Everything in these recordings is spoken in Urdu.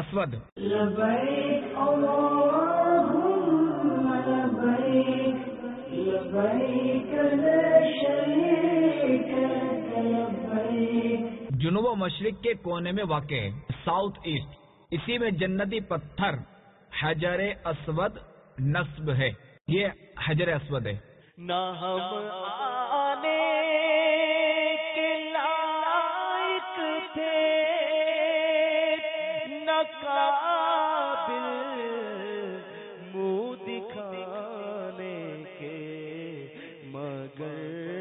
اسود. لبیک اللہم لبیک لبیک لا شریک لک لبیک. جنوب و مشرق کے کونے میں واقع ہے، ساؤتھ ایسٹ. اسی میں جنتی پتھر حجر اسود نصب ہے. یہ حجر اسود ہے. نہ ہم آنے کے لائق تھے، نہ قابل منہ دکھانے کے، مگر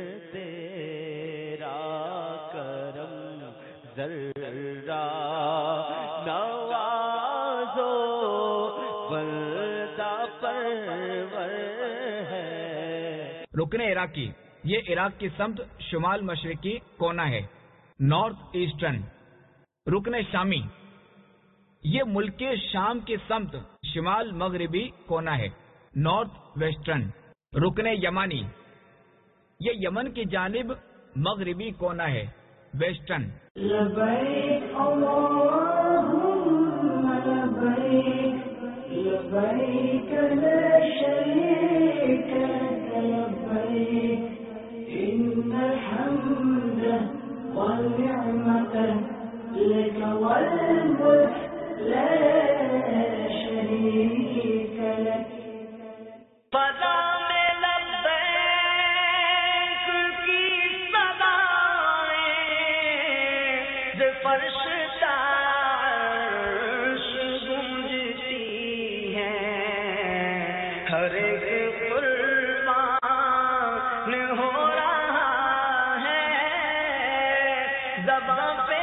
تیرا کرم ذرا نوازو بندہ پرور ہے. رکن عراقی، یہ عراق کی سمت شمال مشرقی کونا ہے، نارتھ ایسٹرن. رکن شامی، یہ ملک شام کی سمت شمال مغربی کونا ہے، نارتھ ویسٹرن. رکن یمانی، یہ یمن کی جانب مغربی کونا ہے، ویسٹرن. لبیک اللہم لبیک لبیک لا شریک لک لبیک ان الحمد والنعمت لک والملک لا شریک لک. فضا میں لبیک کی صدائیں ز فرش عرش گونجتی ہیں، ہر ایک قربان ہو رہا ہے، زباں پہ